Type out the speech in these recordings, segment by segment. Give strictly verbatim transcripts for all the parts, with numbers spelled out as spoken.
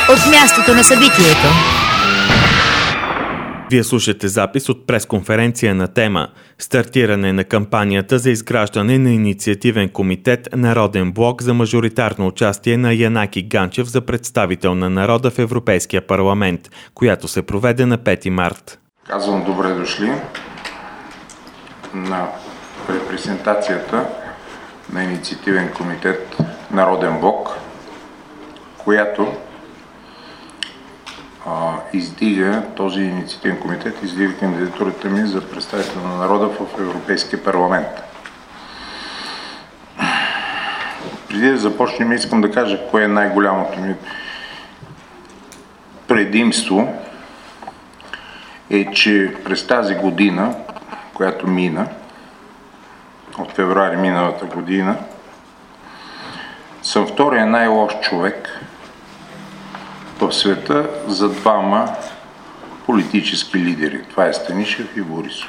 от мястото на събитието. Вие слушате запис от пресконференция на тема «Стартиране на кампанията за изграждане на инициативен комитет Народен блок за мажоритарно участие на Янаки Ганчев за представител на народа в Европейския парламент», която се проведе на пети март. Казвам добре дошли на репрезентацията на инициативен комитет Народен блок, която а, издига, този инициативен комитет издига кандидатурата ми за представител на народа в Европейския парламент. Преди да започнем, искам да кажа кое е най-голямото ми предимство, е, че през тази година, която мина, от февруари миналата година, съм втория най-лош човек в света за двама политически лидери. Това е Станишев и Борисов.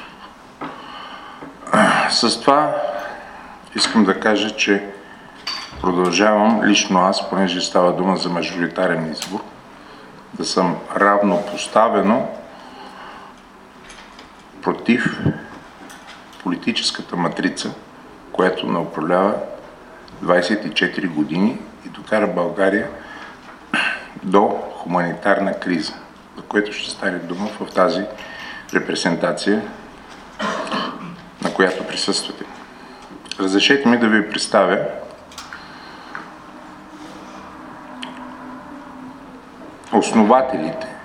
С това искам да кажа, че продължавам лично аз, понеже става дума за мажоритарен избор, да съм равнопоставено против политическата матрица, която не управлява двадесет и четири години и докара България до хуманитарна криза, за което ще стане дума в тази репрезентация, на която присъствате. Разрешете ми да ви представя основателите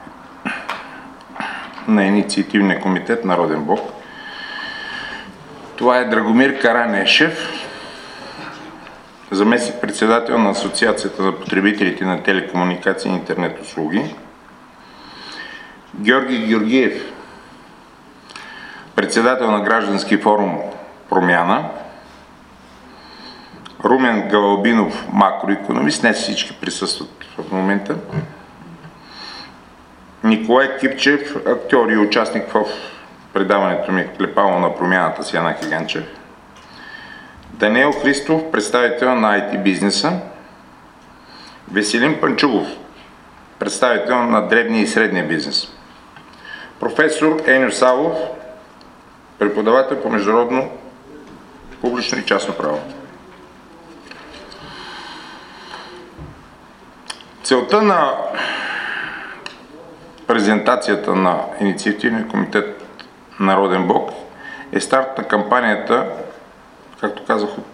на инициативния комитет Народен блок. Това е Драгомир Каранешев, заместник-председател на Асоциацията на потребителите на телекомуникации и интернет услуги. Георги Георгиев, председател на граждански форум Промяна. Румен Галабинов, макроикономист, не всички присъстват в момента. Николай Кипчев, актьор и участник в предаването ми Клепало на промяната с Янаки Ганчев. Даниел Христов, представител на ай ти бизнеса. Веселин Панчугов, представител на дребния и средния бизнес. Професор Еньо Савов, преподавател по международно публично и частно право. Целта на презентацията на инициативния комитет Народен блок е старт на кампанията, както казах, от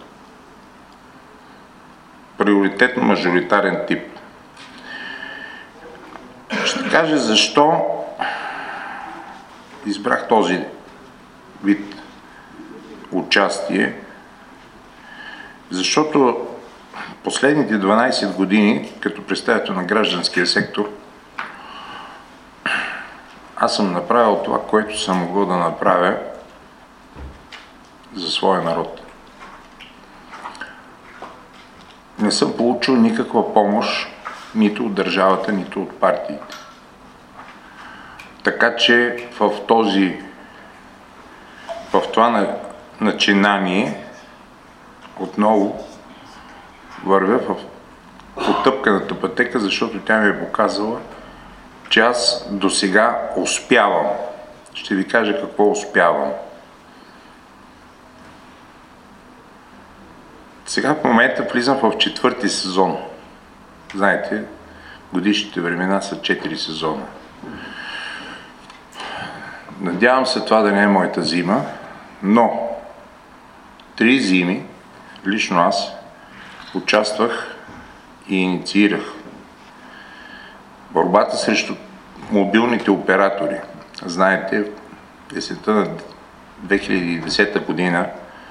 приоритетно мажоритарен тип. Ще кажа защо избрах този вид участие. Защото последните дванадесет години, като представител на гражданския сектор, аз съм направил това, което съм могъл да направя за своя народ. Не съм получил никаква помощ нито от държавата, нито от партиите. Така че в този, в това начинание отново вървя в потъпканата пътека, защото тя ми е показала, че аз досега успявам. Ще ви кажа какво успявам. Сега в момента влизам в четвърти сезон. Знаете, годишните времена са четири сезона. Надявам се това да не е моята зима, но три зими, лично аз, участвах и инициирах борбата срещу мобилните оператори. Знаете, в есента на две хиляди и десета година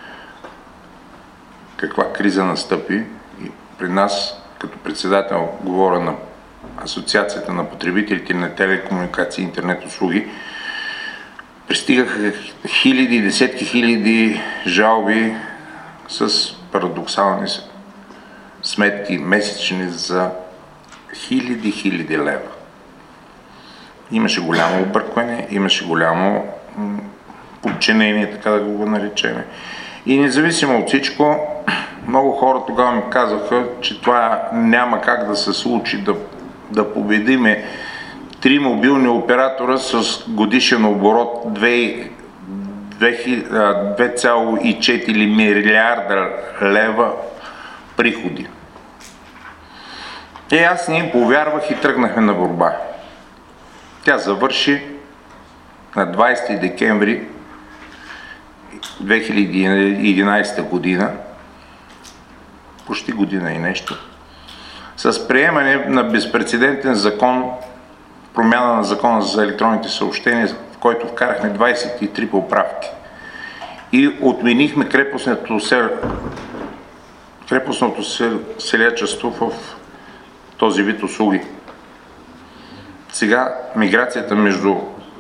каква криза настъпи и при нас, като председател, говоря на Асоциацията на потребителите на телекомуникации и интернет услуги, пристигаха хиляди, десетки хиляди жалби с парадоксални сметки месечни за хиляди, хиляди лева. Имаше голямо объркване, имаше голямо подчинение, така да го наречем. И независимо от всичко, много хора тогава ми казаха, че това няма как да се случи, да да победиме три мобилни оператора с годишен оборот две цяло и четири милиарда лева приходи. И аз не им повярвах и тръгнахме на борба. Тя завърши на двадесети декември две хиляди и единадесета година, почти година и нещо, с приемане на безпрецедентен закон, промяна на закона за електронните съобщения, в който вкарахме двадесет и три поправки и отменихме крепостното, сел... крепостното сел... селячество в този вид услуги. Сега миграцията между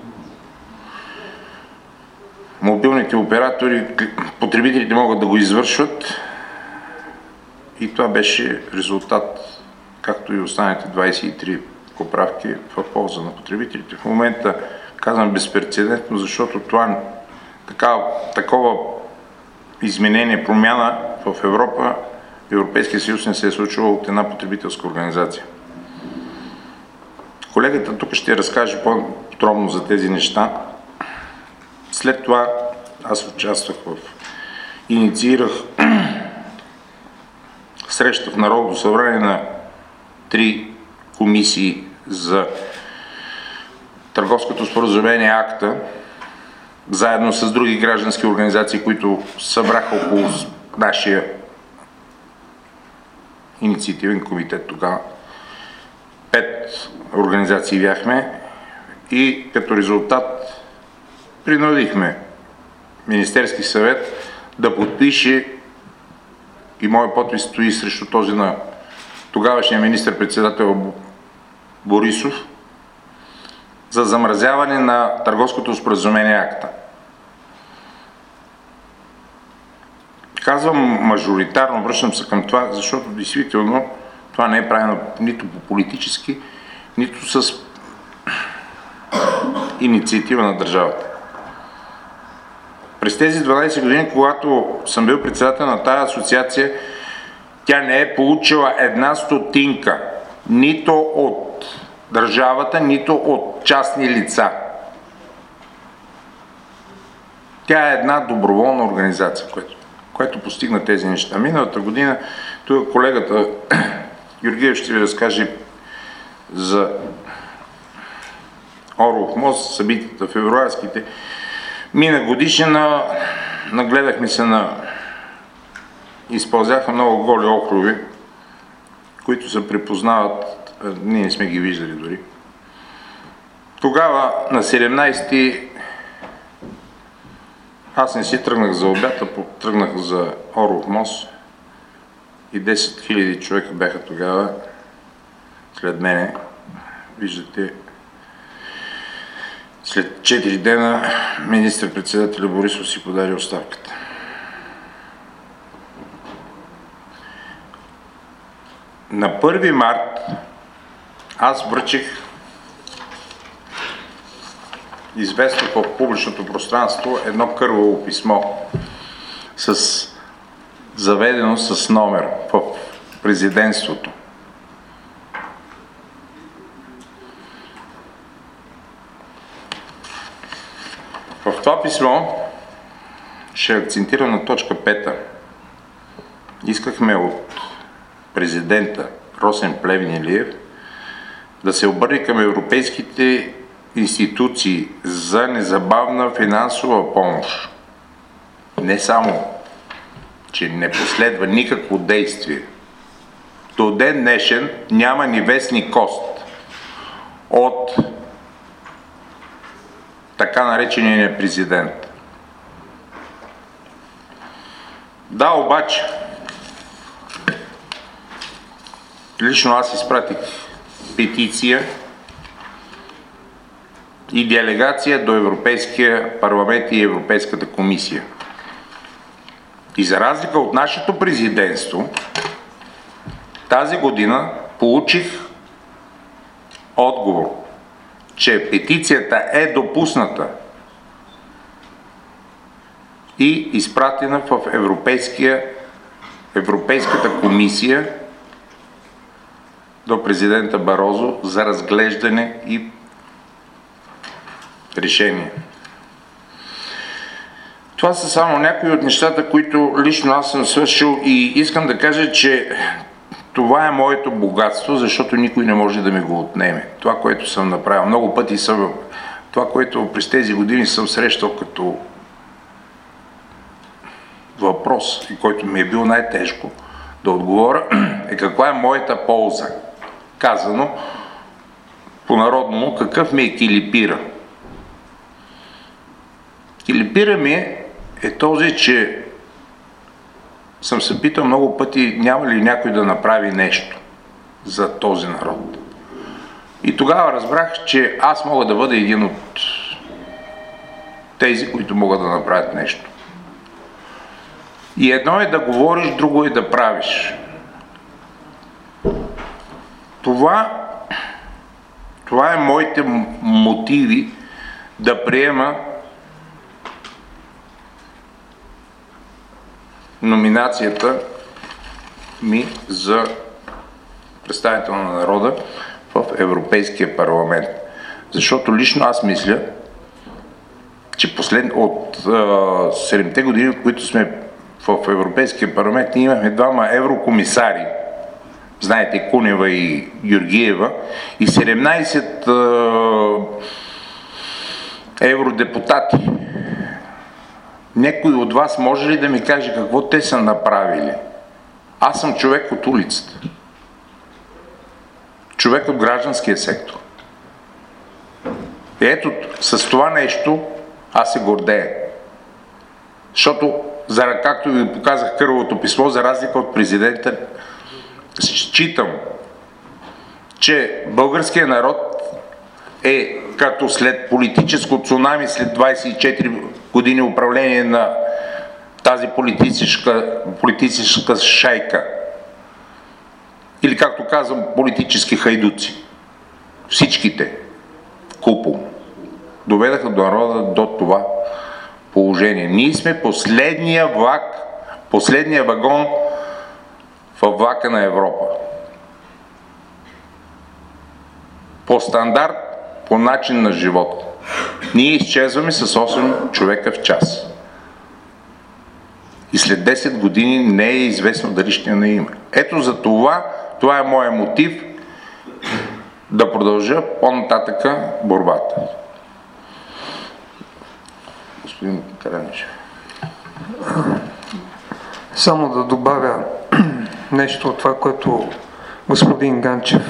мобилните оператори, потребителите могат да го извършват и това беше резултат, както и останалите двадесет и три поправки в полза на потребителите. В момента казвам безпрецедентно, защото това такава, такова изменение, промяна в Европа, в Европейския съюз не се е случило от една потребителска организация. Колегата тук ще разкаже по-подробно за тези неща. След това аз участвах в... инициирах среща в Народното събрание на три комисии за търговското споразумение АКТА, заедно с други граждански организации, които събраха около нашия инициативен комитет тогава. Пет организации бяхме и като резултат принудихме Министерски съвет да подпише, и моят подпис стои срещу този на тогавашния министър-председател Борисов, за замразяване на търговското споразумение АКТА. Казвам мажоритарно, връщам се към това, защото действително това не е правено нито по политически, нито с инициатива на държавата. През тези дванадесет години, когато съм бил председател на тази асоциация, тя не е получила една стотинка, нито от държавата, нито от частни лица. Тя е една доброволна организация, което, което постигна тези неща. Миналата година, тук колегата Георгиев ще ви разкаже за Орлов мост, събитията февруарските. Мина годишна, нагледахме се на... изпълзяха много голи окруви, които се припознават, ние не сме ги виждали дори. Тогава, на седемнадесети, аз не си тръгнах за обяд, а тръгнах за Орлов мост и десет хиляди човека бяха тогава след мене. Виждате, след четири дена министър-председателя Борисов си подаде оставката. На първи март аз връчих известно в публичното пространство едно кърваво писмо с заведено с номер в президентството. В това писмо ще акцентирам на точка пета. Искахме от президента Росен Плевнелиев да се обърне към европейските институции за незабавна финансова помощ. Не само, че не последва никакво действие. До ден днешен няма ни вестник кост от така наречения президент. Да, обаче, лично аз изпратих петиция и делегация до Европейския парламент и Европейската комисия. И за разлика от нашето президентство, тази година получих отговор, че петицията е допусната и изпратена в Европейския, Европейската комисия до президента Барозу за разглеждане и решение. Това са само някои от нещата, които лично аз съм свършил и искам да кажа, че това е моето богатство, защото никой не може да ми го отнеме. Това, което съм направил. Много пъти съм... Това, което през тези години съм срещал като въпрос, и който ми е бил най-тежко да отговоря, е каква е моята полза. Казано по-народно, какъв ми е килипира. Килипира ми е, е този, че съм се питал много пъти, няма ли някой да направи нещо за този народ. И тогава разбрах, че аз мога да бъда един от тези, които могат да направят нещо. И едно е да говориш, друго е да правиш. Това, това е моите мотиви да приема номинацията ми за представител на народа в Европейския парламент. Защото лично аз мисля, че послед... от седемте години, от които сме в Европейския парламент, ние имахме двама еврокомисари, знаете, Кунева и Георгиева, и седемнайсет евродепутати. Някой от вас може ли да ми каже какво те са направили? Аз съм човек от улицата. Човек от гражданския сектор. И ето, с това нещо аз се гордея. Защото, както ви показах кървавото писмо, за разлика от президента, считам, че българският народ е като след политическо цунами, след двайсет и четири години управление на тази политическа, политическа шайка. Или, както казвам, политически хайдуци. Всичките купом доведаха до народа до това положение. Ние сме последния влак, последния вагон във влака на Европа. По стандарт, по начин на живот. Ние изчезваме с осем човека в час. И след десет години не е известно дали ще не има. Ето за това, това е моят мотив да продължа по-нататъка борбата. Господин Караничев. Само да добавя нещо от това, което господин Ганчев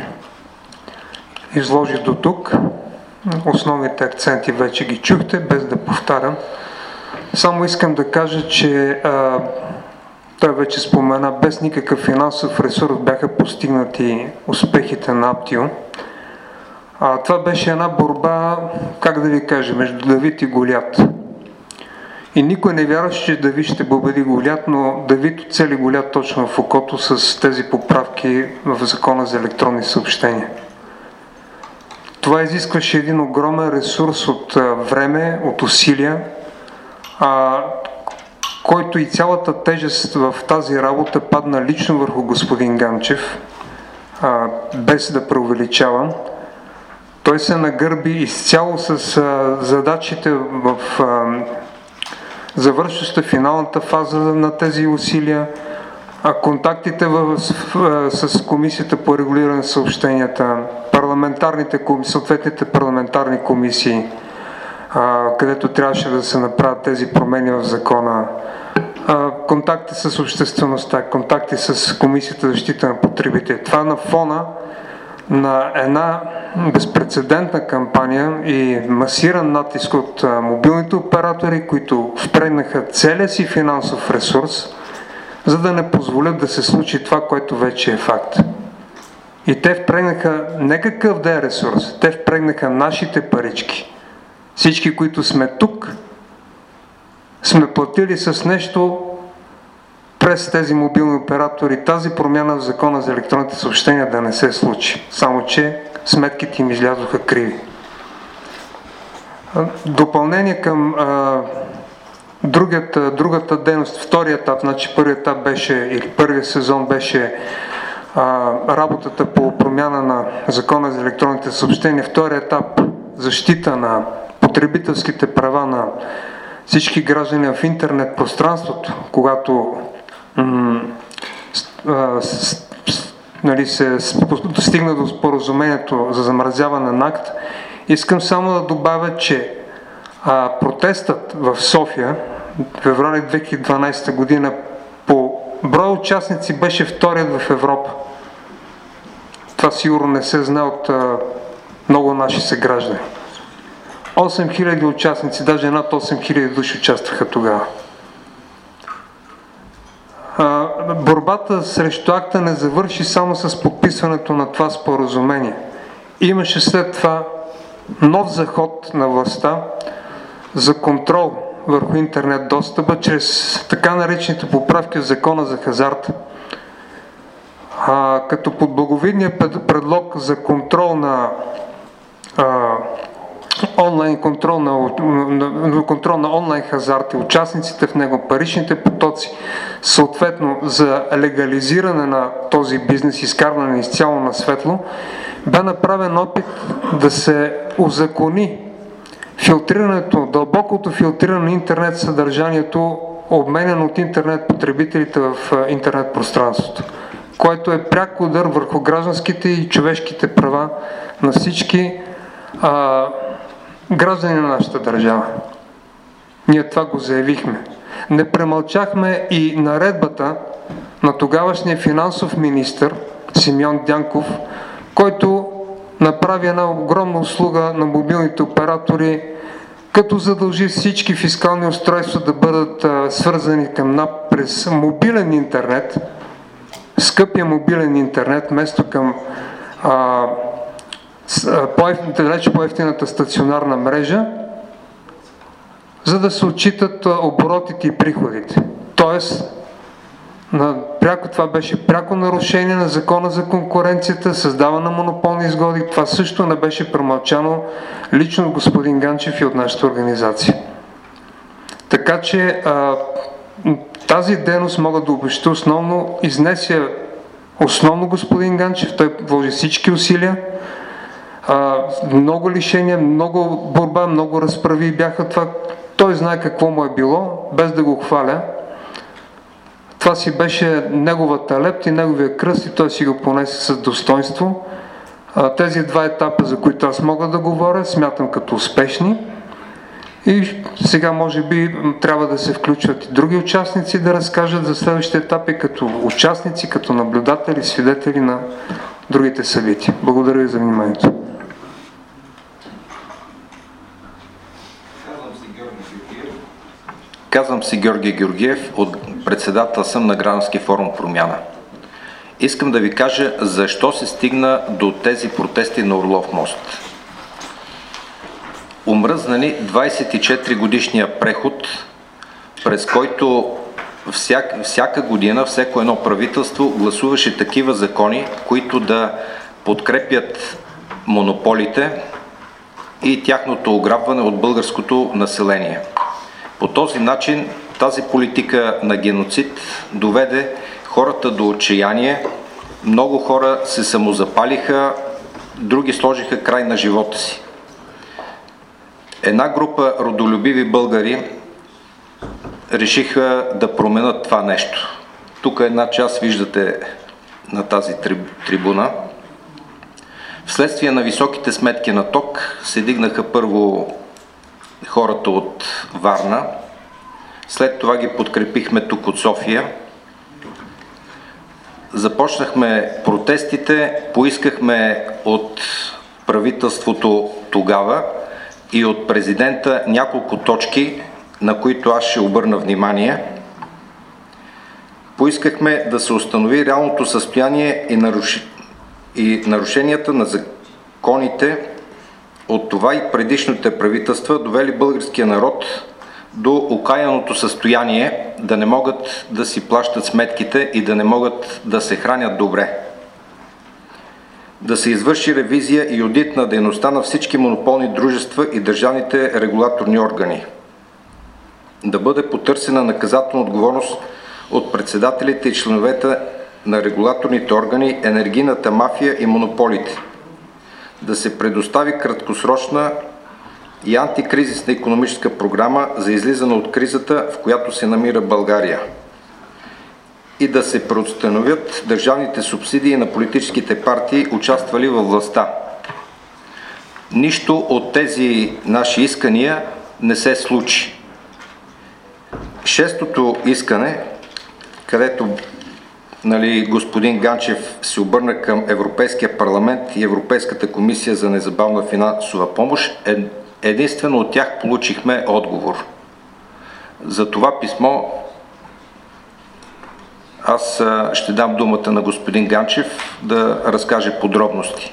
изложи до тук. Основните акценти вече ги чухте, без да повтарям. Само искам да кажа, че а, той вече спомена, без никакъв финансов ресурс бяха постигнати успехите на Аптио. А, това беше една борба, как да ви кажа, между Давид и Голят. И никой не вярваше, че Давид ще победи Голят, но Давид оцели Голят точно в окото с тези поправки в Закона за електронни съобщения. Това изискваше един огромен ресурс от време, от усилия, а, който и цялата тежест в тази работа падна лично върху господин Ганчев, а, без да преувеличавам. Той се нагърби изцяло с а, задачите в а, завършваща финалната фаза на тези усилия, а контактите в, в, с Комисията по регулиране на съобщенията, парламентарните комисии, съответните парламентарни комисии, а, където трябваше да се направят тези промени в закона, а, контакти с обществеността, контакти с Комисията за защита на потребителите. Това на фона на една безпрецедентна кампания и масиран натиск от а, мобилните оператори, които впрегнаха целия си финансов ресурс, за да не позволят да се случи това, което вече е факт. И те впрегнаха не какъв да е ресурс, те впрегнаха нашите парички. Всички, които сме тук, сме платили с нещо през тези мобилни оператори тази промяна в Закона за електронните съобщения да не се случи. Само че сметките им излязоха криви. Допълнение към а, другата, другата дейност, втория етап, значи първият етап беше, или първият сезон беше а, работата по промяна на Закона за електронните съобщения, втория етап защита на потребителските права на всички граждани в интернет пространството, когато м- а, с, с, нали, се достигна до споразумението за замразяване на акт, искам само да добавя, че а, протестът в София в февруари две хиляди и дванадесета година по брой участници беше вторият в Европа. Това сигурно не се знае от а, много наши съграждани. осем хиляди участници, даже над осем хиляди души участваха тогава. А, борбата срещу акта не завърши само с подписването на това споразумение. Имаше след това нов заход на властта за контрол върху интернет достъпа чрез така наречените поправки в Закона за хазарта. А, като под благовидния предлог за контрол на а, онлайн контрол на, на, контрол на онлайн хазарта и участниците в него, паричните потоци, съответно за легализиране на този бизнес, изкарване изцяло на светло, бе направен опит да се узакони филтрирането, дълбокото филтриране на интернет съдържанието, обменено от интернет потребителите в интернет пространството, което е пряк удар върху гражданските и човешките права на всички а, граждани на нашата държава. Ние това го заявихме. Не премълчахме и наредбата на тогавашния финансов министър Симеон Дянков, който направи една огромна услуга на мобилните оператори, като задължи всички фискални устройства да бъдат а, свързани към НАП през мобилен интернет, скъпия мобилен интернет, вместо към а, далеч по-евтината стационарна мрежа, за да се отчитат оборотите и приходите. Тоест, на пряко, това беше пряко нарушение на Закона за конкуренцията, създава на монополни изгоди. Това също не беше премълчано лично от господин Ганчев и от нашата организация. Така че а, тази дейност мога да обобщя основно, изнесе основно господин Ганчев, той вложи всички усилия. А, много лишения, много борба, много разправи бяха това. Той знае какво му е било, без да го хваля. Това си беше неговата лепта и неговия кръст и той си го понесе с достоинство. А, тези два етапа, за които аз мога да говоря, смятам като успешни. И сега може би трябва да се включват и други участници да разкажат за следващите етапи като участници, като наблюдатели, свидетели на другите събития. Благодаря ви за вниманието. Казвам се Георги Георгиев, от председател съм на Граждански форум Промяна. Искам да ви кажа защо се стигна до тези протести на Орлов мост. Омръзна ни двадесет и четири годишния преход, през който всяка, всяка година, всяко едно правителство гласуваше такива закони, които да подкрепят монополите и тяхното ограбване от българското население. По този начин тази политика на геноцид доведе хората до отчаяние, много хора се самозапалиха, други сложиха край на живота си. Една група родолюбиви българи решиха да променят това нещо. Тук една част виждате на тази трибуна. Вследствие на високите сметки на ток се дигнаха първо хората от Варна, след това ги подкрепихме тук от София. Започнахме протестите, поискахме от правителството тогава и от президента няколко точки, на които аз ще обърна внимание. Поискахме да се установи реалното състояние и, наруш... и нарушенията на законите от това и предишните правителства довели българския народ до окаяното състояние да не могат да си плащат сметките и да не могат да се хранят добре. Да се извърши ревизия и одит на дейността на всички монополни дружества и държавните регулаторни органи. Да бъде потърсена наказателна отговорност от председателите и членовете на регулаторните органи, енергийната мафия и монополите. Да се предостави краткосрочна и антикризисна икономическа програма за излизане от кризата, в която се намира България. И да се преустановят държавните субсидии на политическите партии, участвали във властта. Нищо от тези наши искания не се случи. Шестото искане, където нали, господин Ганчев се обърна към Европейския парламент и Европейската комисия за незабавна финансова помощ, е, единствено от тях получихме отговор. За това писмо аз ще дам думата на господин Ганчев да разкаже подробности.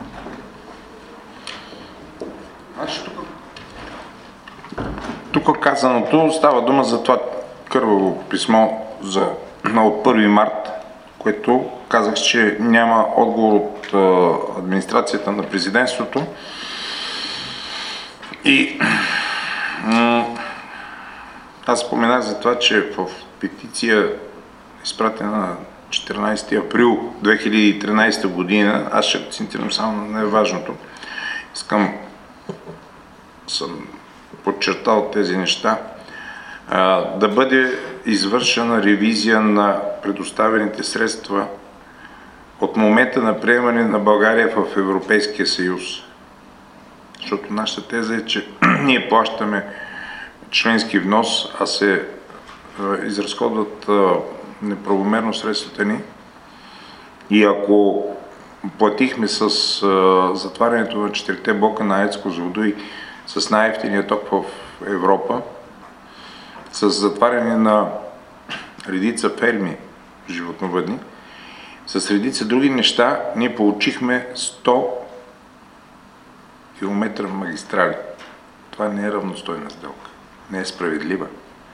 Тук казаното става дума за това кърваво писмо за, от първи март, което казах, че няма отговор от а, администрацията на президентството. И м- аз споменах за това, че в петиция, изпратена на четиринайсети април две хиляди и тринайсета година, аз ще акцентирам само на най-важното. Искам, съм подчертал тези неща, а, да бъде извършена ревизия на предоставените средства от момента на приемане на България в Европейския съюз. Защото нашата теза е, че ние плащаме членски внос, а се а, изразходват а, неправомерно средствата ни. И ако платихме с а, затварянето на четирите блока на АЕЦ Козлодуй с най-евтиния ток в Европа, с затваряне на редица ферми животновъдни, с редица други неща, ние получихме сто километра магистрали. Това не е равностойна сделка, не е справедлива.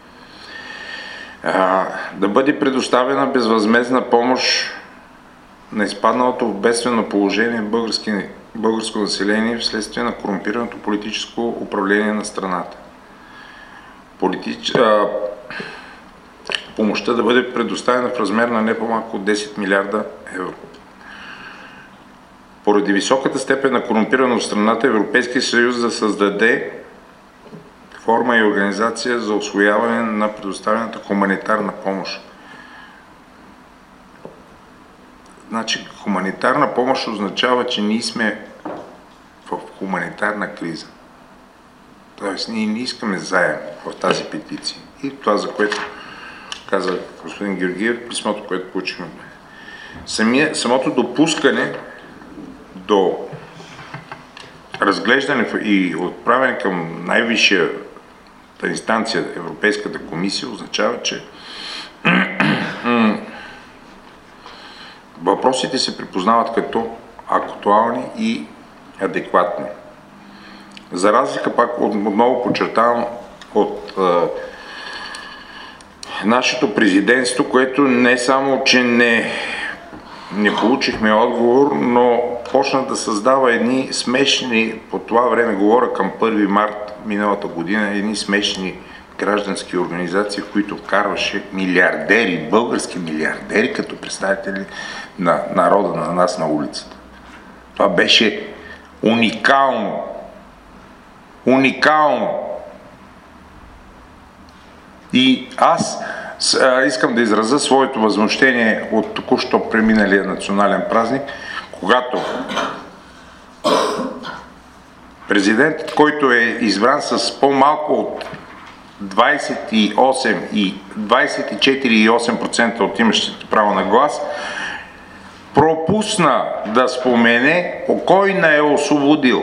А, да бъде предоставена безвъзмездна помощ на изпадналото в бедствено положение български, българско население вследствие на корумпираното политическо управление на страната. Политич... А, помощта да бъде предоставена в размер на не по-малко от десет милиарда евро. Поради високата степен на корумпираност в страната, Европейския съюз да създаде форма и организация за усвояване на предоставената хуманитарна помощ. Значи, хуманитарна помощ означава, че ние сме в хуманитарна криза. Тоест, ние не искаме заем в тази петиция. И това, за което каза господин Георгиев, писмото, което получихме. Самия, самото допускане до разглеждане и отправяне към най-висшата инстанция, Европейската комисия, означава, че въпросите се припознават като актуални и адекватни. За разлика, пак отново подчертавам, от е, нашето президентство, което не само, че не, не получихме отговор, но почна да създава едни смешни, по това време говоря към първи март миналата година, едни смешни граждански организации, в които вкарваше милиардери, български милиардери, като представители на народа на нас на улицата. Това беше уникално. Уникално. И аз а, искам да изразя своето възмущение от току-що преминалия национален празник, когато президентът, който е избран с по-малко от двайсет и осем и двайсет и четири цяло и осем процента от имащите право на глас, пропусна да спомене кой не е освободил.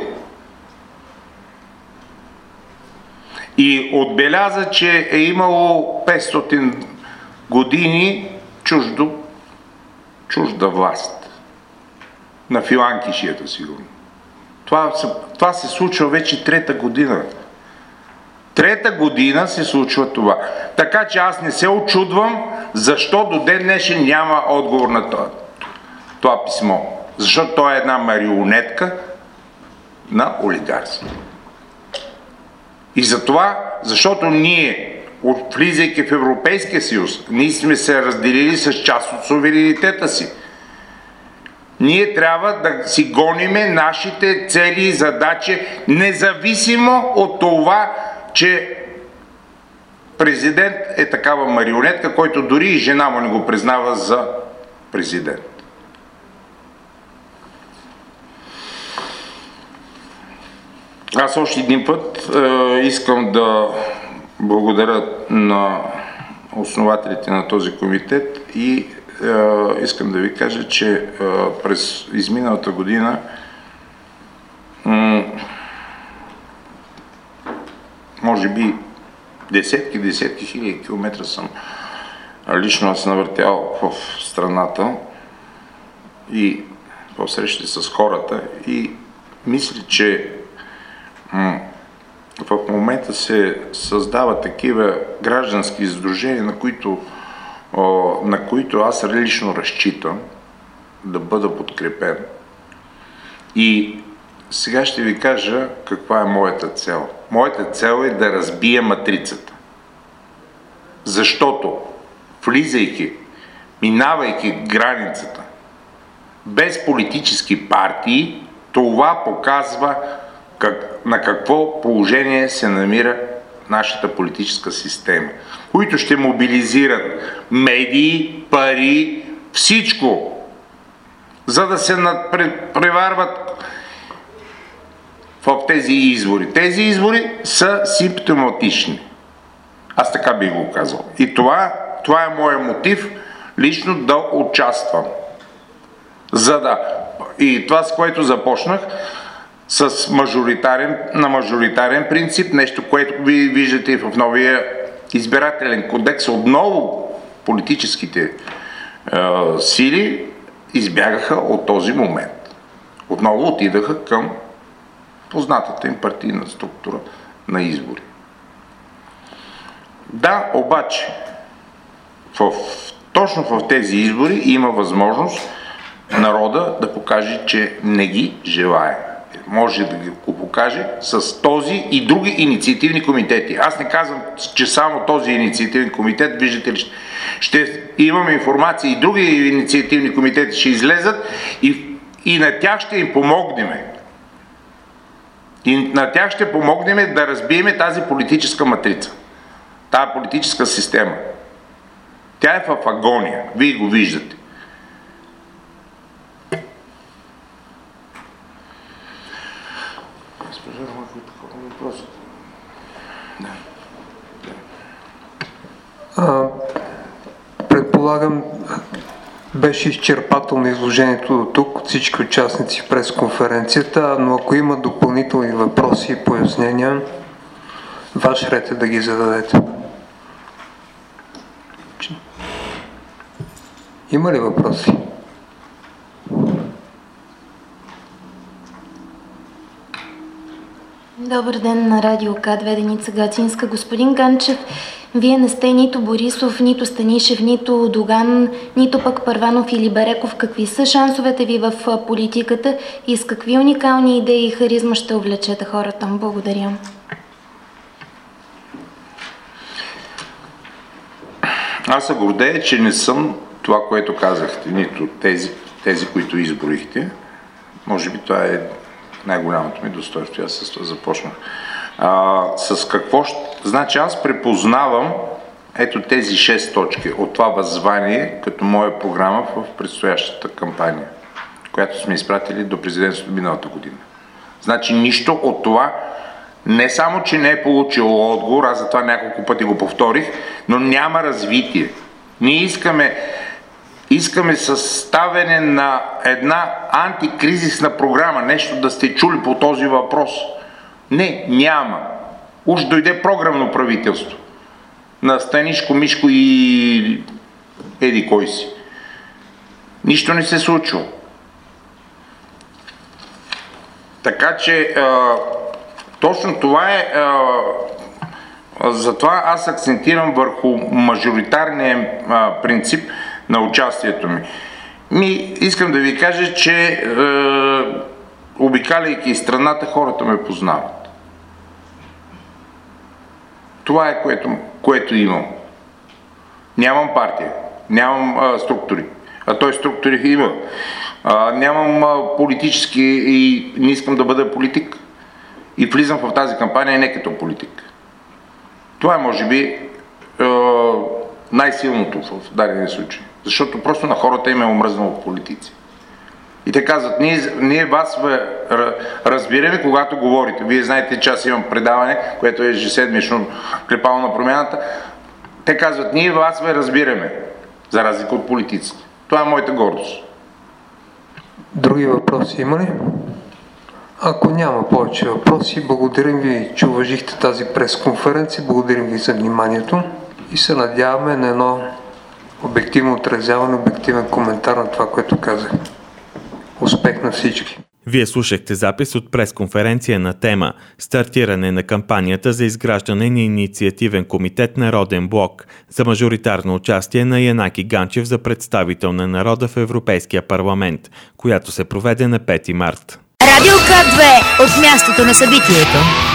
И отбеляза, че е имало петстотин години чуждо, чужда власт. На филанкишията, сигурно. Това се, това се случва вече трета година. Трета година се случва това. Така че аз не се очудвам, защо до ден днешен няма отговор на това, това писмо. Защото то е една марионетка на олигарство. И затова, защото ние влизайки в Европейския съюз, ние сме се разделили с част от суверенитета си. Ние трябва да си гониме нашите цели и задачи, независимо от това, че президент е такава марионетка, който дори и жена му не го признава за президент. Аз още един път е, искам да благодаря на основателите на този комитет и е, искам да ви кажа, че е, през изминалата година м- може би десетки, десетки хиляди километра съм лично аз навъртял в страната и в срещи с хората и мисля, че м- в момента се създават такива граждански сдружения, на които, о, на които аз лично разчитам да бъда подкрепен. И сега ще ви кажа каква е моята цел. Моята цел е да разбия матрицата. Защото, влизайки, минавайки границата, без политически партии, това показва как, на какво положение се намира нашата политическа система, които ще мобилизират медии, пари, всичко, за да се преварват в тези избори. Тези избори са симптоматични. Аз така бих го казал. И това, това е моят мотив лично да участвам. За да... И това, с което започнах, с мажоритарен, на мажоритарен принцип, нещо, което ви виждате и в новия избирателен кодекс, отново политическите е, сили избягаха от този момент. Отново отидаха към познатата им партийна структура на избори. Да, обаче, в, точно в тези избори има възможност народа да покаже, че не ги желае. Може да го покаже с този и други инициативни комитети. Аз не казвам, че само този инициативен комитет, виждате ли, ще имаме информация и други инициативни комитети ще излезат и, и на тях ще им помогнем. И на тях ще помогнем да разбиеме тази политическа матрица, тази политическа система. Тя е в агония. Вие го виждате. А, предполагам, беше изчерпателно изложението до тук от всички участници в пресконференцията, но ако има допълнителни въпроси и пояснения, ваш ред е да ги зададете. Има ли въпроси? Добър ден на Радио К две, Деница Гацинска. Господин Ганчев, вие не сте нито Борисов, нито Станишев, нито Доган, нито пък Първанов или Береков. Какви са шансовете ви в политиката и с какви уникални идеи и харизма ще увлечете хората? Благодаря. Аз се гордея, че не съм това, което казахте, нито тези, тези които изброихте. Може би това е най-голямото ми достоинство. Аз с това започнах. А, с какво ще... Значи аз препознавам ето тези шест точки от това въззвание като моя програма в предстоящата кампания, която сме изпратили до президентството миналата година. Значи нищо от това не само, че не е получило отговор, аз затова няколко пъти го повторих, но няма развитие. Ние искаме Искаме съставяне на една антикризисна програма, нещо да сте чули по този въпрос. Не, няма. Уж дойде програмно правителство на Станишко, Мишко и еди кой си. Нищо не се случва. Така че а, точно това е... А, затова аз акцентирам върху мажоритарния а, принцип на участието ми. Ми, искам да ви кажа, че е, обикаляйки страната, хората ме познават. Това е което, което имам. Нямам партия, нямам а, структури, а той структури има. А, нямам а, политически и не искам да бъда политик. И влизам в тази кампания не като политик. Това е, може би, е, най-силното в дадения случай. Защото просто на хората им е омръзнало политици. И те казват, ние, ние вас бе, разбираме, когато говорите. Вие знаете, че аз имам предаване, което е ежеседмично клепало на промяната. Те казват, ние вас бе разбираме, за разлика от политиците. Това е моята гордост. Други въпроси има ли? Ако няма повече въпроси, благодарим ви, че уважихте тази пресконференция, благодарим ви за вниманието и се надяваме на едно обективно отразяване, обективен коментар на това, което казах. Успех на всички! Вие слушахте запис от пресконференция на тема «Стартиране на кампанията за изграждане на инициативен комитет Народен блок» за мажоритарно участие на Янаки Ганчев за представител на народа в Европейския парламент, която се проведе на пети март. Радио К две от мястото на събитието.